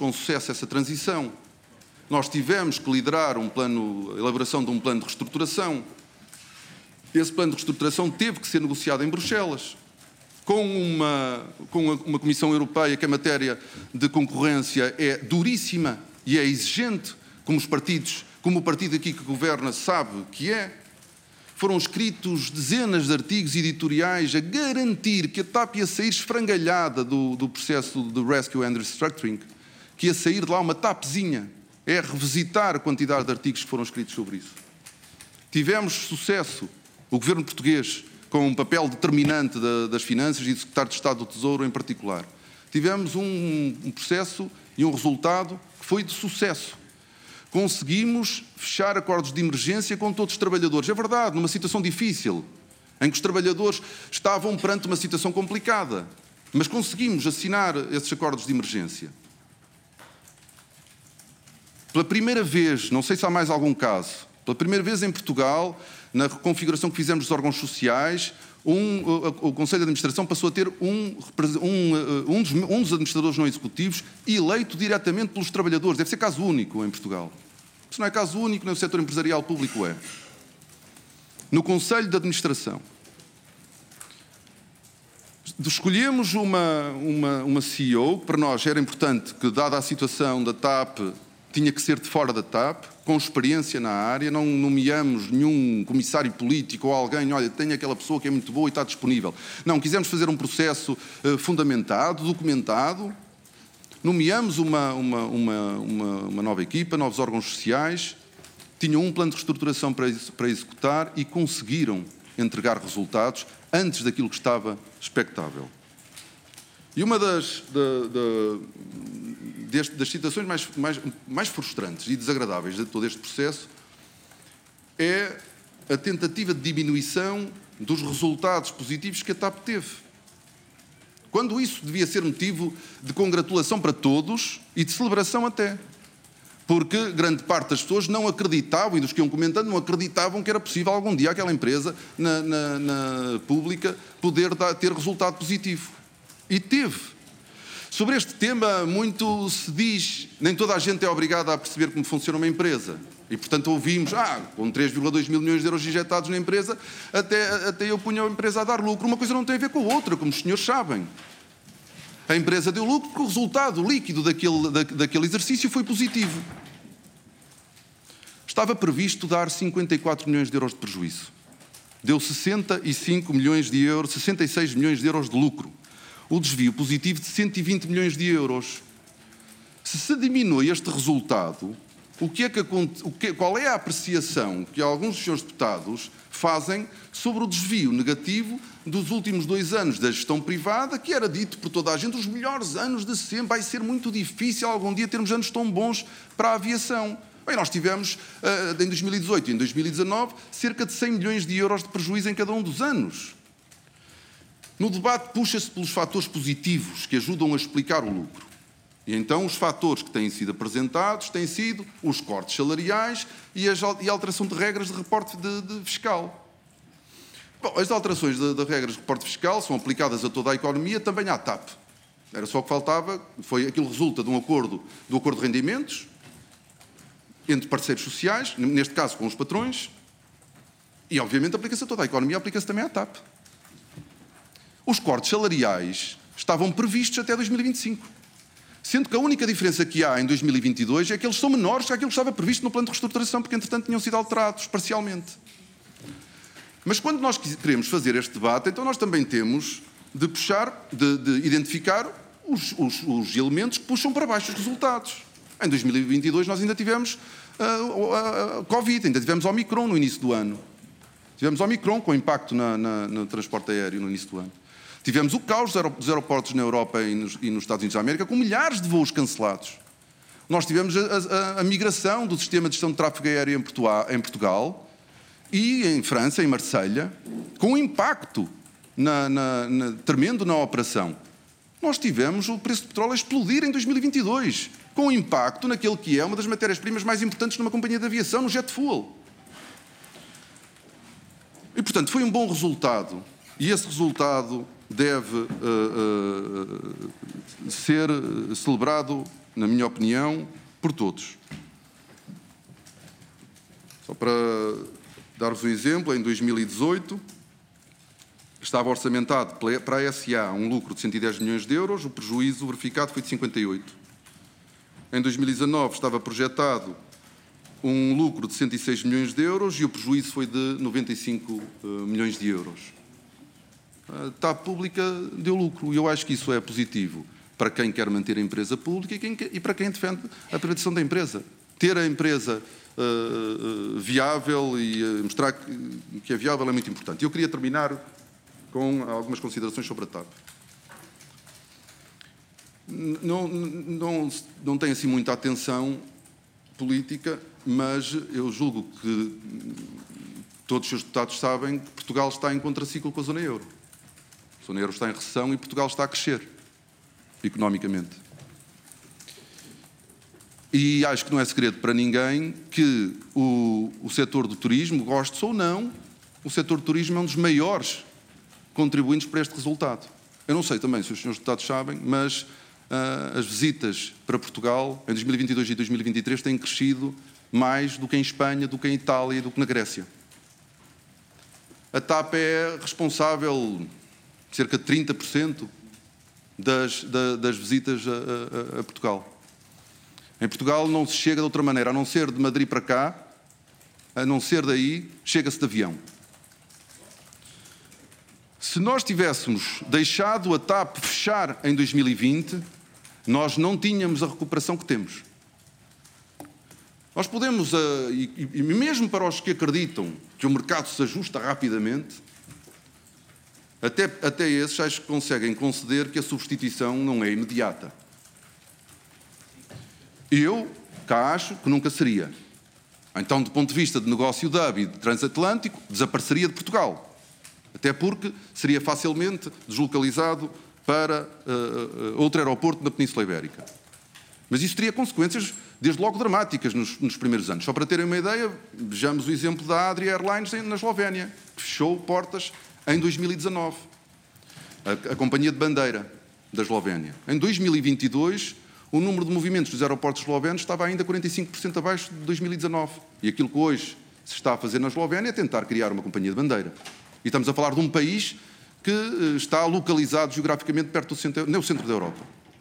com sucesso essa transição. Nós tivemos que liderar a elaboração de um plano de reestruturação. Esse plano de reestruturação teve que ser negociado em Bruxelas, com uma Comissão Europeia que a matéria de concorrência é duríssima e é exigente, como o partido aqui que governa sabe que é. Foram escritos dezenas de artigos editoriais a garantir que a TAP ia sair esfrangalhada do processo de Rescue and Restructuring, que ia sair de lá uma TAPzinha. É revisitar a quantidade de artigos que foram escritos sobre isso. Tivemos sucesso, o governo português, com um papel determinante das finanças e do secretário de Estado do Tesouro em particular. Tivemos um processo e um resultado que foi de sucesso. Conseguimos fechar acordos de emergência com todos os trabalhadores. É verdade, numa situação difícil, em que os trabalhadores estavam perante uma situação complicada, mas conseguimos assinar esses acordos de emergência. Pela primeira vez, não sei se há mais algum caso, pela primeira vez em Portugal, na reconfiguração que fizemos dos órgãos sociais, o Conselho de Administração passou a ter um dos administradores não executivos eleito diretamente pelos trabalhadores. Deve ser caso único em Portugal. Se não é caso único, nem o setor empresarial público é. No Conselho de Administração, escolhemos uma CEO, que para nós era importante que, dada a situação da TAP, tinha que ser de fora da TAP, com experiência na área, não nomeamos nenhum comissário político ou alguém, olha, tem aquela pessoa que é muito boa e está disponível. Não, quisemos fazer um processo fundamentado, documentado, nomeamos uma nova equipa, novos órgãos sociais, tinham um plano de reestruturação para executar e conseguiram entregar resultados antes daquilo que estava expectável. E uma das situações mais frustrantes e desagradáveis de todo este processo é a tentativa de diminuição dos resultados positivos que a TAP teve. Quando isso devia ser motivo de congratulação para todos e de celebração até. Porque grande parte das pessoas não acreditavam, e dos que iam comentando, não acreditavam que era possível algum dia aquela empresa na pública poder ter resultado positivo. E teve. Sobre este tema, muito se diz, nem toda a gente é obrigada a perceber como funciona uma empresa. E, portanto, ouvimos, com 3,2 mil milhões de euros injetados na empresa, até eu punha a empresa a dar lucro. Uma coisa não tem a ver com a outra, como os senhores sabem. A empresa deu lucro porque o resultado líquido daquele exercício foi positivo. Estava previsto dar 54 milhões de euros de prejuízo. Deu 65 milhões de euros, 66 milhões de euros de lucro. O desvio positivo de 120 milhões de euros. Se diminui este resultado, qual é a apreciação que alguns dos senhores deputados fazem sobre o desvio negativo dos últimos 2 anos da gestão privada, que era dito por toda a gente os melhores anos de sempre? Vai ser muito difícil algum dia termos anos tão bons para a aviação. Bem, nós tivemos, em 2018 e em 2019, cerca de 100 milhões de euros de prejuízo em cada um dos anos. No debate puxa-se pelos fatores positivos que ajudam a explicar o lucro. E então os fatores que têm sido apresentados têm sido os cortes salariais e a alteração de regras de reporte fiscal. Bom, as alterações de regras de reporte fiscal são aplicadas a toda a economia, também à TAP. Era só o que faltava, aquilo resulta de do acordo de rendimentos entre parceiros sociais, neste caso com os patrões, e obviamente aplica-se a toda a economia, aplica-se também à TAP. Os cortes salariais estavam previstos até 2025. Sendo que a única diferença que há em 2022 é que eles são menores que aquilo que estava previsto no plano de reestruturação, porque entretanto tinham sido alterados parcialmente. Mas quando nós queremos fazer este debate, então nós também temos de identificar os elementos que puxam para baixo os resultados. Em 2022 nós ainda tivemos a Covid, ainda tivemos Omicron no início do ano. Tivemos Omicron com impacto no transporte aéreo no início do ano. Tivemos o caos dos aeroportos na Europa e nos Estados Unidos da América, com milhares de voos cancelados. Nós tivemos a migração do sistema de gestão de tráfego aéreo em Portugal e em França, em Marselha, com um impacto tremendo na operação. Nós tivemos o preço do petróleo a explodir em 2022, com impacto naquele que é uma das matérias-primas mais importantes numa companhia de aviação, no jet fuel. E, portanto, foi um bom resultado. E esse resultado deve ser celebrado na minha opinião, por todos. Só para dar-vos um exemplo, em 2018 estava orçamentado para a SA um lucro de 110 milhões de euros, o prejuízo verificado foi de 58. Em 2019 estava projetado um lucro de 106 milhões de euros e o prejuízo foi de 95 milhões de euros. A TAP pública deu lucro e eu acho que isso é positivo para quem quer manter a empresa pública e para quem defende a privatização da empresa. Ter a empresa viável e mostrar que é viável é muito importante. Eu queria terminar com algumas considerações sobre a TAP. Não tem assim muita atenção política, mas eu julgo que todos os seus deputados sabem que Portugal está em contraciclo com a zona euro. A zona euro está em recessão e Portugal está a crescer economicamente. E acho que não é segredo para ninguém que o setor do turismo, goste ou não, o setor do turismo é um dos maiores contribuintes para este resultado. Eu não sei também se os senhores deputados sabem, mas as visitas para Portugal em 2022 e 2023 têm crescido mais do que em Espanha, do que em Itália e do que na Grécia. A TAP é responsável por cerca de 30% das visitas a Portugal. Em Portugal não se chega de outra maneira, a não ser de Madrid para cá, a não ser daí, chega-se de avião. Se nós tivéssemos deixado a TAP fechar em 2020, nós não tínhamos a recuperação que temos. Nós podemos, e mesmo para os que acreditam que o mercado se ajusta rapidamente, até esses acho que conseguem conceder que a substituição não é imediata. Eu cá acho que nunca seria. Então, do ponto de vista de negócio de hub e de transatlântico, desapareceria de Portugal. Até porque seria facilmente deslocalizado para outro aeroporto na Península Ibérica. Mas isso teria consequências, desde logo, dramáticas nos primeiros anos. Só para terem uma ideia, vejamos o exemplo da Adria Airlines na Eslovénia, que fechou portas em 2019. A companhia de bandeira da Eslovénia. Em 2022, o número de movimentos dos aeroportos eslovenos estava ainda 45% abaixo de 2019. E aquilo que hoje se está a fazer na Eslovénia é tentar criar uma companhia de bandeira. E estamos a falar de um país que está localizado geograficamente perto do centro da Europa.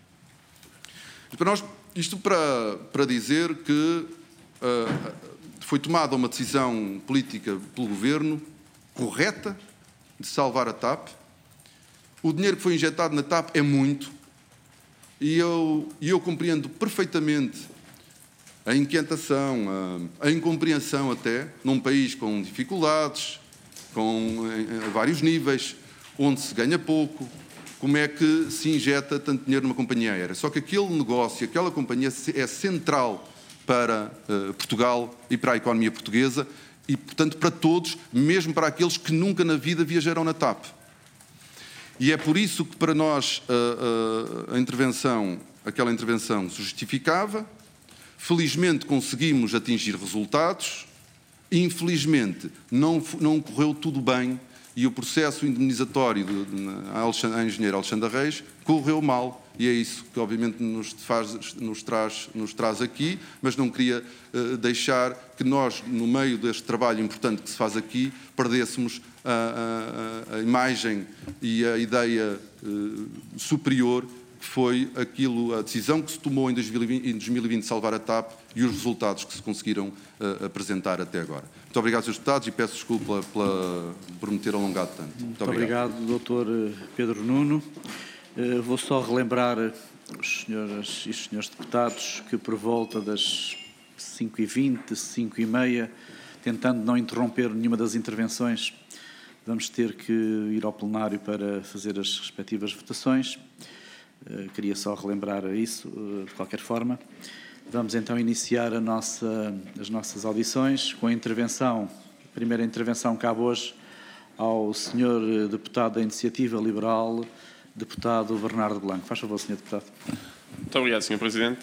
Isto para dizer que foi tomada uma decisão política pelo Governo correta de salvar a TAP. O dinheiro que foi injetado na TAP é muito. E eu compreendo perfeitamente a inquietação, a incompreensão até, num país com dificuldades, com vários níveis, onde se ganha pouco, como é que se injeta tanto dinheiro numa companhia aérea. Só que aquele negócio, aquela companhia é central para Portugal e para a economia portuguesa e, portanto, para todos, mesmo para aqueles que nunca na vida viajaram na TAP. E é por isso que para nós aquela intervenção se justificava. Felizmente conseguimos atingir resultados. Infelizmente não correu tudo bem e o processo indemnizatório à engenheira Alexandra Reis correu mal. E é isso que obviamente nos traz aqui, mas não queria deixar que nós, no meio deste trabalho importante que se faz aqui, perdêssemos a imagem e a ideia superior que foi a decisão que se tomou em 2020 de salvar a TAP e os resultados que se conseguiram apresentar até agora. Muito obrigado, Srs. Deputados, e peço desculpa por me ter alongado tanto. Muito obrigado, Dr. Pedro Nuno. Vou só relembrar os senhores e os senhores deputados que por volta das 5h20, 5h30, tentando não interromper nenhuma das intervenções, vamos ter que ir ao plenário para fazer as respectivas votações. Queria só relembrar isso, de qualquer forma. Vamos então iniciar as nossas audições com a primeira intervenção cabe hoje ao senhor deputado da Iniciativa Liberal, deputado Bernardo Blanco. Faz favor, senhor deputado. Muito obrigado, senhor Presidente.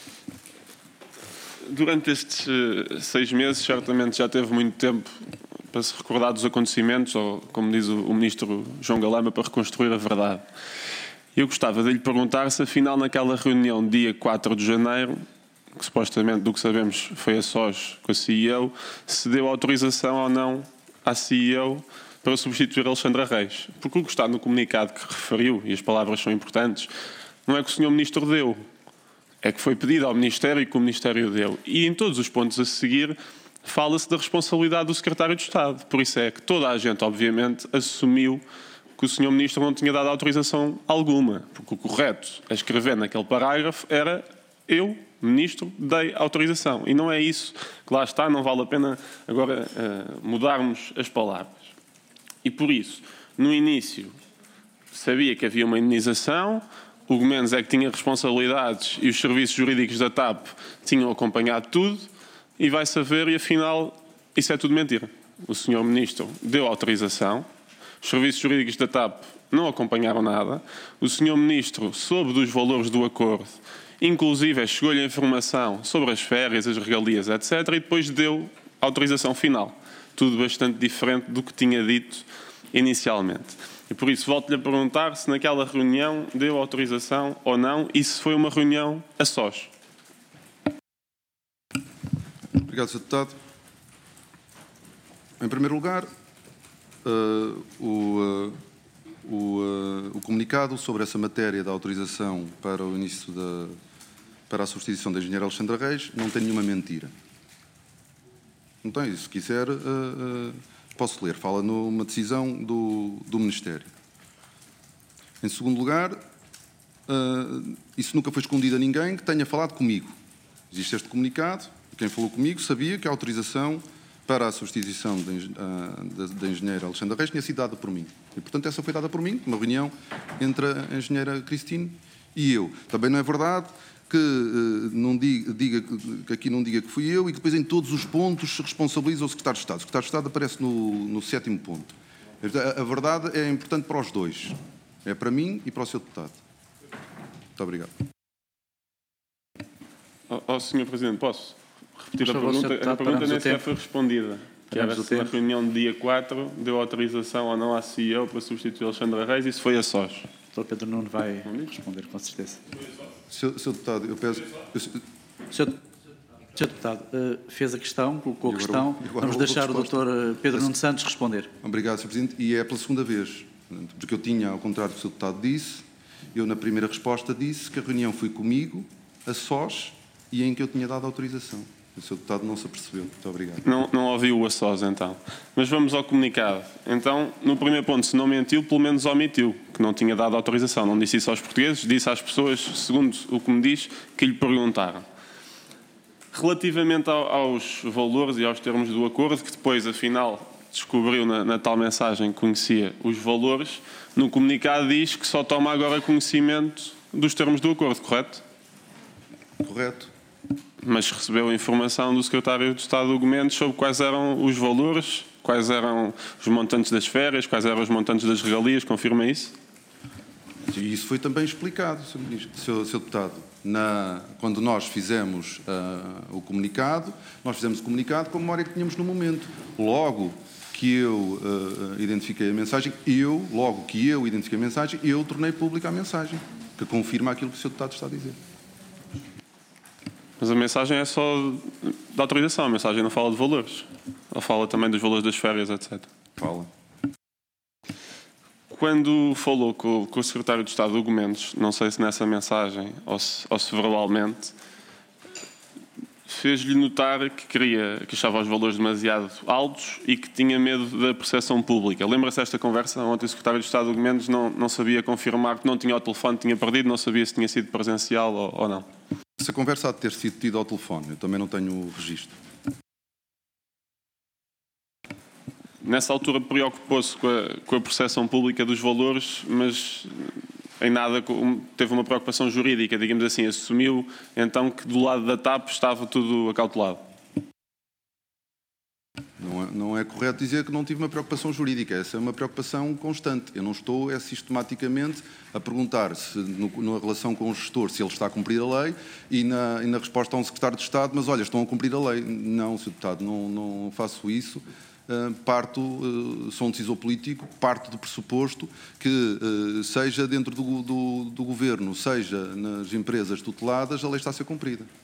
Durante estes 6 meses, certamente já teve muito tempo para se recordar dos acontecimentos, ou, como diz o Ministro João Galamba, para reconstruir a verdade. Eu gostava de lhe perguntar se, afinal, naquela reunião, dia 4 de janeiro, que supostamente, do que sabemos, foi a sós com a CEO, se deu autorização ou não à CEO para substituir Alexandra Reis. Porque o que está no comunicado que referiu, e as palavras são importantes, não é que o Sr. Ministro deu, é que foi pedido ao Ministério e que o Ministério deu. E em todos os pontos a seguir, fala-se da responsabilidade do Secretário de Estado. Por isso é que toda a gente, obviamente, assumiu que o Sr. Ministro não tinha dado autorização alguma. Porque o correto a escrever naquele parágrafo era: eu, Ministro, dei autorização. E não é isso que lá está, não vale a pena agora mudarmos as palavras. E por isso, no início, sabia que havia uma indenização, o Gomendes é que tinha responsabilidades e os serviços jurídicos da TAP tinham acompanhado tudo, e vai-se a ver, e afinal, isso é tudo mentira. O Sr. Ministro deu autorização, os serviços jurídicos da TAP não acompanharam nada, o Sr. Ministro soube dos valores do acordo, inclusive chegou-lhe a informação sobre as férias, as regalias, etc., e depois deu autorização final. Tudo bastante diferente do que tinha dito inicialmente. E por isso volto-lhe a perguntar se naquela reunião deu autorização ou não e se foi uma reunião a sós. Obrigado, Sr. Deputado. Em primeiro lugar, o comunicado sobre essa matéria da autorização para o início para a substituição da engenheira Alexandra Reis não tem nenhuma mentira. Não tem. Se quiser, posso ler. Fala numa decisão do Ministério. Em segundo lugar, isso nunca foi escondido a ninguém que tenha falado comigo. Existe este comunicado. Quem falou comigo sabia que a autorização para a substituição da engenheira Alexandra Reis tinha sido dada por mim. E, portanto, essa foi dada por mim, uma reunião entre a engenheira Cristine e eu. Também não é verdade que, que aqui não diga que fui eu e que depois em todos os pontos se responsabiliza o Secretário de Estado. O Secretário de Estado aparece no 7º ponto. A verdade é importante para os dois. É para mim e para o Sr. Deputado. Muito obrigado. Sr. Presidente, posso repetir a favor, pergunta? A pergunta nem sequer foi respondida. Que era se na reunião de dia 4 deu autorização ou não à CEO para substituir Alexandra Reis e se foi a sós. O Dr. Pedro Nuno vai responder, com certeza. Sr. Deputado, eu peço... Sr. Deputado, fez a questão, colocou a questão. Vamos deixar o Dr. Pedro Nuno Santos responder. Obrigado, Sr. Presidente. E é pela segunda vez. Porque eu tinha, ao contrário do que o Sr. Deputado disse, eu na primeira resposta disse que a reunião foi comigo, a sós, e em que eu tinha dado autorização. O Sr. Deputado não se apercebeu. Muito obrigado. Não ouviu o a sós, então. Mas vamos ao comunicado. Então, no primeiro ponto, se não mentiu, pelo menos omitiu, que não tinha dado autorização. Não disse isso aos portugueses, disse às pessoas, segundo o que me diz, que lhe perguntaram. Relativamente aos valores e aos termos do acordo, que depois, afinal, descobriu na tal mensagem que conhecia os valores, no comunicado diz que só toma agora conhecimento dos termos do acordo, correto? Correto. Mas recebeu a informação do Secretário de Estado do Gomendes sobre quais eram os valores, quais eram os montantes das férias, quais eram os montantes das regalias, confirma isso? E isso foi também explicado, Sr. Deputado. Quando nós fizemos o comunicado, nós fizemos o comunicado com a memória que tínhamos no momento. Logo que eu identifiquei a mensagem, eu tornei pública a mensagem, que confirma aquilo que o Sr. Deputado está a dizer. Mas a mensagem é só da autorização, a mensagem não fala de valores. Ela fala também dos valores das férias, etc. Fala. Quando falou com o Secretário de Estado do Gomendes, não sei se nessa mensagem ou se verbalmente, fez-lhe notar que achava os valores demasiado altos e que tinha medo da percepção pública. Lembra-se desta conversa? Ontem o Secretário de Estado do Gomendes não sabia confirmar que não tinha o telefone, tinha perdido, não sabia se tinha sido presencial ou não. Essa conversa há de ter sido tida ao telefone. Eu também não tenho o registro. Nessa altura preocupou-se com a percepção pública dos valores, mas em nada teve uma preocupação jurídica, digamos assim, assumiu então que do lado da TAP estava tudo acautelado. Não é correto dizer que não tive uma preocupação jurídica. Essa é uma preocupação constante. Eu não estou sistematicamente a perguntar se, na relação com o gestor, se ele está a cumprir a lei e na resposta a um secretário de Estado, mas olha, estão a cumprir a lei. Não, Sr. Deputado, não faço isso. sou um decisor político, parto do pressuposto que, seja dentro do Governo, seja nas empresas tuteladas, a lei está a ser cumprida.